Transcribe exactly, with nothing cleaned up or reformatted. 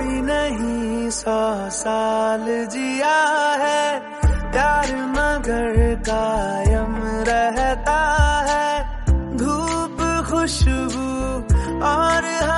कोई नहीं सौ साल जिया है, प्यार मगर कायम रहता है। धूप खुशबू और